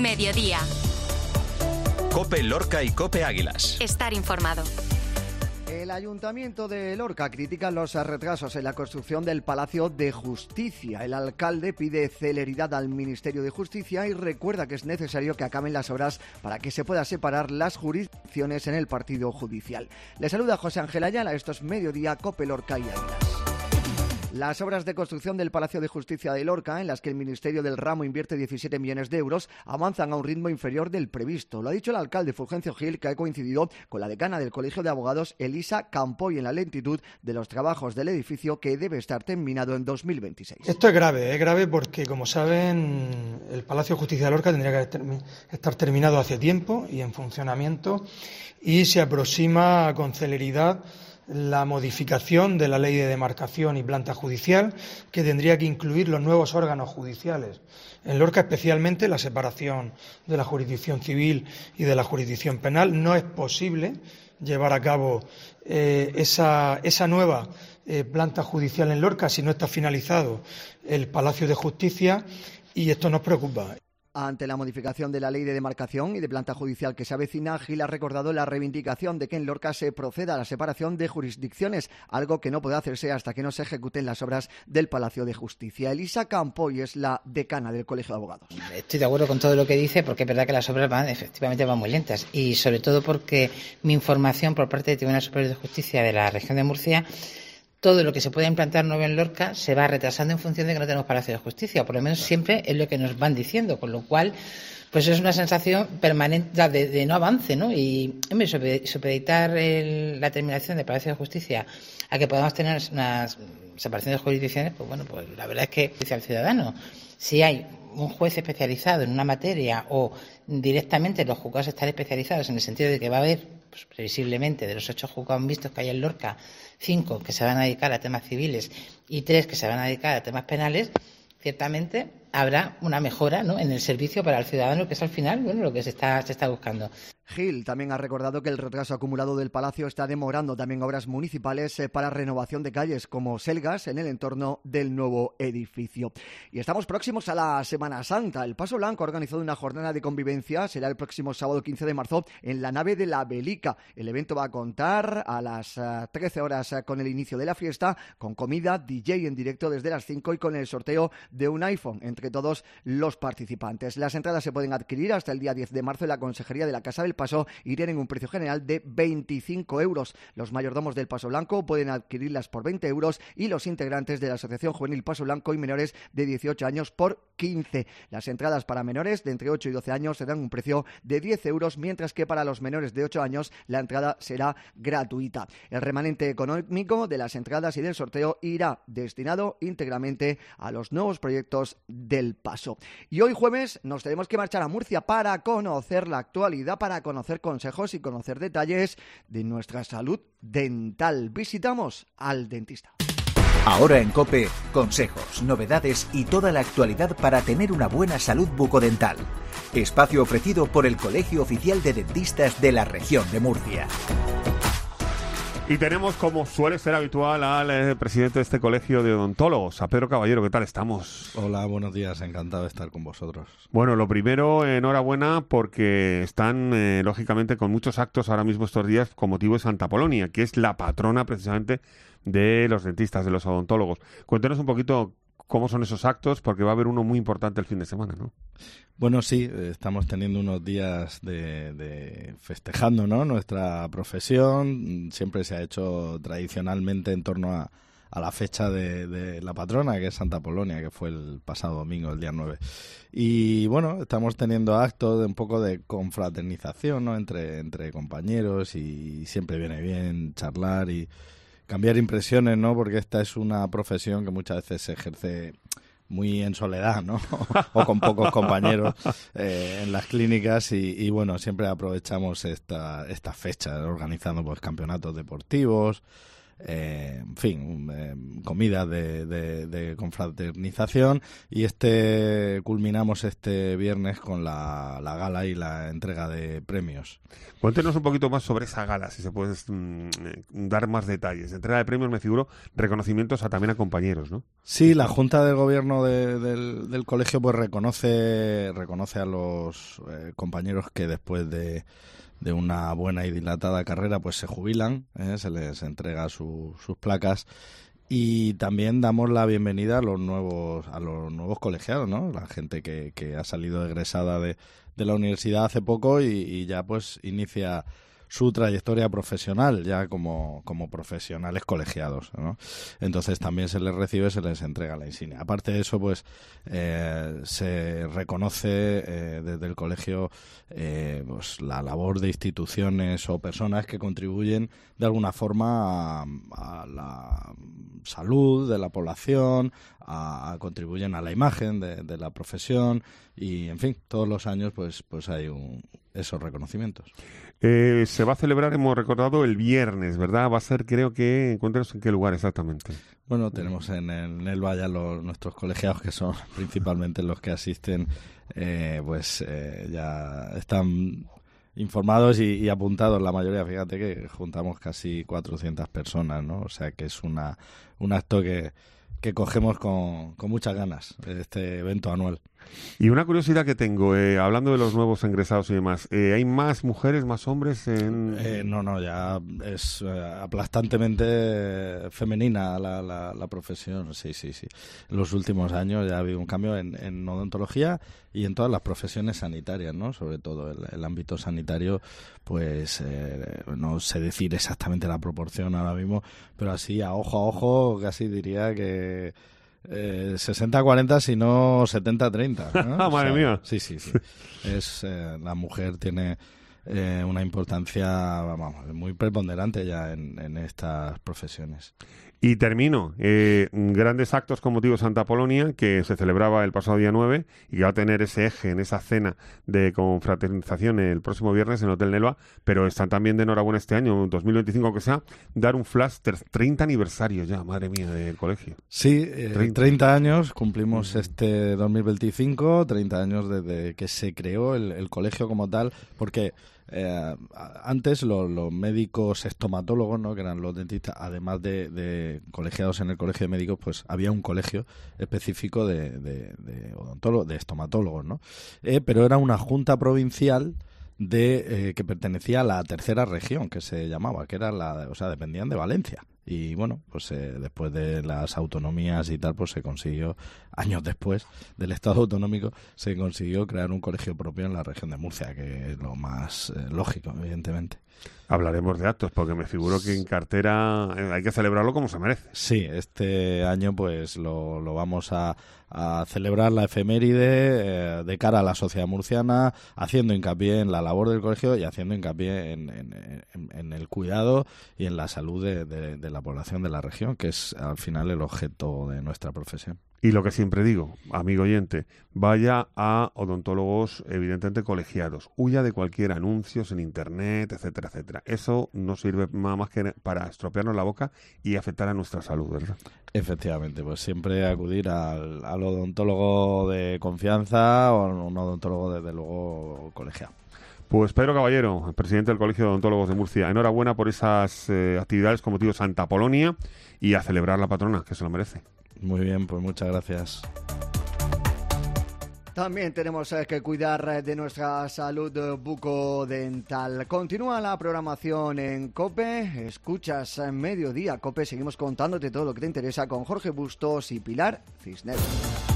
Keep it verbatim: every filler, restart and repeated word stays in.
Mediodía. COPE Lorca y COPE Águilas. Estar informado. El Ayuntamiento de Lorca critica los retrasos en la construcción del Palacio de Justicia. El alcalde pide celeridad al Ministerio de Justicia y recuerda que es necesario que acaben las obras para que se pueda separar las jurisdicciones en el partido judicial. Le saluda José Ángel Ayala, esto es Mediodía, COPE Lorca y Águilas. Las obras de construcción del Palacio de Justicia de Lorca, en las que el Ministerio del Ramo invierte diecisiete millones de euros, avanzan a un ritmo inferior del previsto. Lo ha dicho el alcalde Fulgencio Gil, que ha coincidido con la decana del Colegio de Abogados, Elisa Campoy, en la lentitud de los trabajos del edificio, que debe estar terminado en dos mil veintiséis. Esto es grave, es grave porque, como saben, el Palacio de Justicia de Lorca tendría que estar terminado hace tiempo y en funcionamiento, y se aproxima con celeridad la modificación de la ley de demarcación y planta judicial, que tendría que incluir los nuevos órganos judiciales. En Lorca, especialmente, la separación de la jurisdicción civil y de la jurisdicción penal. No es posible llevar a cabo eh, esa, esa nueva eh, planta judicial en Lorca si no está finalizado el Palacio de Justicia, y esto nos preocupa. Ante la modificación de la ley de demarcación y de planta judicial que se avecina, Gil ha recordado la reivindicación de que en Lorca se proceda a la separación de jurisdicciones, algo que no puede hacerse hasta que no se ejecuten las obras del Palacio de Justicia. Elisa Campoy es la decana del Colegio de Abogados. Estoy de acuerdo con todo lo que dice, porque es verdad que las obras van, efectivamente van muy lentas, y sobre todo porque mi información por parte del Tribunal Superior de Justicia de la región de Murcia, todo lo que se puede implantar nuevo en Lorca se va retrasando en función de que no tenemos Palacio de Justicia, o por lo menos siempre es lo que nos van diciendo, con lo cual pues es una sensación permanente de, de no avance, ¿no? Y hombre, supeditar el, la terminación del Palacio de Justicia a que podamos tener una separación de jurisdicciones, pues bueno, pues la verdad es que dice al ciudadano, si hay un juez especializado en una materia o directamente los juzgados están especializados en el sentido de que va a haber, pues previsiblemente, de los ocho juzgados mixtos que hay en Lorca, cinco que se van a dedicar a temas civiles y tres que se van a dedicar a temas penales, ciertamente habrá una mejora, ¿no?, en el servicio para el ciudadano, que es al final, bueno, lo que se está, se está buscando. Gil también ha recordado que el retraso acumulado del Palacio está demorando también obras municipales eh, para renovación de calles como Selgas en el entorno del nuevo edificio. Y estamos próximos a la Semana Santa. El Paso Blanco ha organizado una jornada de convivencia, será el próximo sábado quince de marzo en la nave de la Belica. El evento va a contar a las uh, trece horas uh, con el inicio de la fiesta, con comida, D J en directo desde las cinco y con el sorteo de un iPhone entre todos los participantes. Las entradas se pueden adquirir hasta el día diez de marzo en la Consejería de la Casa del Paso y tienen un precio general de veinticinco euros. Los mayordomos del Paso Blanco pueden adquirirlas por veinte euros y los integrantes de la Asociación Juvenil Paso Blanco y menores de dieciocho años por quince. Las entradas para menores de entre ocho y doce años se dan un precio de diez euros, mientras que para los menores de ocho años la entrada será gratuita. El remanente económico de las entradas y del sorteo irá destinado íntegramente a los nuevos proyectos del Paso. Y hoy jueves nos tenemos que marchar a Murcia para conocer la actualidad, para conocer consejos y conocer detalles de nuestra salud dental. Visitamos al dentista. Ahora en COPE, consejos, novedades y toda la actualidad para tener una buena salud bucodental. Espacio ofrecido por el Colegio Oficial de Dentistas de la Región de Murcia. Y tenemos, como suele ser habitual, al eh, presidente de este colegio de odontólogos, a Pedro Caballero. ¿Qué tal estamos? Hola, buenos días, encantado de estar con vosotros. Bueno, lo primero, enhorabuena, porque están, eh, lógicamente, con muchos actos ahora mismo estos días con motivo de Santa Polonia, que es la patrona, precisamente, de los dentistas, de los odontólogos. Cuéntenos un poquito cómo son esos actos, porque va a haber uno muy importante el fin de semana, ¿no? Bueno, sí, estamos teniendo unos días de, de festejando, ¿no?, nuestra profesión. Siempre se ha hecho tradicionalmente en torno a, a la fecha de, de la patrona, que es Santa Polonia, que fue el pasado domingo, el día nueve. Y bueno, estamos teniendo actos de un poco de confraternización, ¿no?, entre, entre compañeros, y siempre viene bien charlar y cambiar impresiones, ¿no?, porque esta es una profesión que muchas veces se ejerce muy en soledad, ¿no? O con pocos compañeros eh, en las clínicas y, y bueno, siempre aprovechamos esta esta fecha organizando pues campeonatos deportivos, eh, en fin, eh, comidas de, de, de confraternización, y este culminamos este viernes con la, la gala y la entrega de premios. Cuéntenos un poquito más sobre esa gala, si se puede mmm, dar más detalles. Entrega de premios, me figuro, reconocimientos a, también a compañeros, ¿no? Sí, la Junta del Gobierno de, del, del colegio pues reconoce, reconoce a los eh, compañeros que después de de una buena y dilatada carrera pues se jubilan, ¿eh? Se les entrega su, sus placas, y también damos la bienvenida a los nuevos a los nuevos colegiados, ¿no? La gente que, que ha salido egresada de, de la universidad hace poco y, y ya pues inicia su trayectoria profesional ya como, como profesionales colegiados, ¿no? Entonces también se les recibe, se les entrega la insignia. Aparte de eso, pues eh, se reconoce eh, desde el colegio eh, pues la labor de instituciones o personas que contribuyen de alguna forma a, a la salud de la población, a, a contribuyen a la imagen de, de la profesión, y en fin, todos los años pues pues hay un, esos reconocimientos. Eh, se va a celebrar, hemos recordado, el viernes, ¿verdad? Va a ser, creo que, cuéntanos en qué lugar exactamente. Bueno, tenemos en el, en el Valle los, nuestros colegiados, que son principalmente los que asisten, eh, pues eh, ya están informados y, y apuntados la mayoría. Fíjate que juntamos casi cuatrocientas personas, ¿no? O sea que es una un acto que, que cogemos con, con muchas ganas, este evento anual. Y una curiosidad que tengo, eh, hablando de los nuevos ingresados y demás, eh, ¿hay más mujeres, más hombres? En... Eh, no, no, ya es eh, aplastantemente femenina la, la, la profesión, sí, sí, sí. En los últimos años ya ha habido un cambio en, en odontología y en todas las profesiones sanitarias, ¿no? Sobre todo el, el ámbito sanitario, pues eh, no sé decir exactamente la proporción ahora mismo, pero así a ojo a ojo casi diría que Eh, sesenta cuarenta, si no setenta treinta, ¿no? Madre o sea, mía. Sí, sí, sí. Es, eh, la mujer tiene eh, una importancia, vamos, muy preponderante ya en, en estas profesiones. Y termino, eh, grandes actos con motivo de Santa Apolonia, que se celebraba el pasado día nueve y que va a tener ese eje en esa cena de confraternización el próximo viernes en el Hotel Nelva, pero están también de enhorabuena este año, dos mil veinticinco, aunque sea, dar un flash, treinta aniversario ya, madre mía, del colegio. Sí, eh, treinta. treinta años, cumplimos este dos mil veinticinco, treinta años desde que se creó el, el colegio como tal, porque Eh, antes los, los médicos estomatólogos, ¿no?, que eran los dentistas, además de, de colegiados en el colegio de médicos, pues había un colegio específico de, de, de odontólogos, de estomatólogos, ¿no? Eh, pero era una junta provincial de eh, que pertenecía a la tercera región, que se llamaba, que era la, o sea, dependían de Valencia. Y bueno, pues eh, después de las autonomías y tal, pues se consiguió, años después del Estado autonómico, se consiguió crear un colegio propio en la región de Murcia, que es lo más eh, lógico, evidentemente. Hablaremos de actos, porque me figuro que en cartera eh, hay que celebrarlo como se merece. Sí, este año pues lo, lo vamos a, a celebrar la efeméride eh, de cara a la sociedad murciana, haciendo hincapié en la labor del colegio y haciendo hincapié en, en, en, en el cuidado y en la salud de, de, de la población de la región, que es al final el objeto de nuestra profesión. Y lo que siempre digo, amigo oyente, vaya a odontólogos evidentemente colegiados, huya de cualquier anuncios en internet, etcétera, etcétera. Eso no sirve nada más que para estropearnos la boca y afectar a nuestra salud, ¿verdad? Efectivamente, pues siempre acudir al, al odontólogo de confianza o a un odontólogo desde luego colegiado. Pues Pedro Caballero, presidente del Colegio de Odontólogos de Murcia, enhorabuena por esas eh, actividades con motivo de Santa Apolonia y a celebrar la patrona, que se lo merece. Muy bien, pues muchas gracias. También tenemos eh, que cuidar de nuestra salud bucodental. Continúa la programación en COPE. Escuchas en Mediodía COPE. Seguimos contándote todo lo que te interesa con Jorge Bustos y Pilar Cisneros.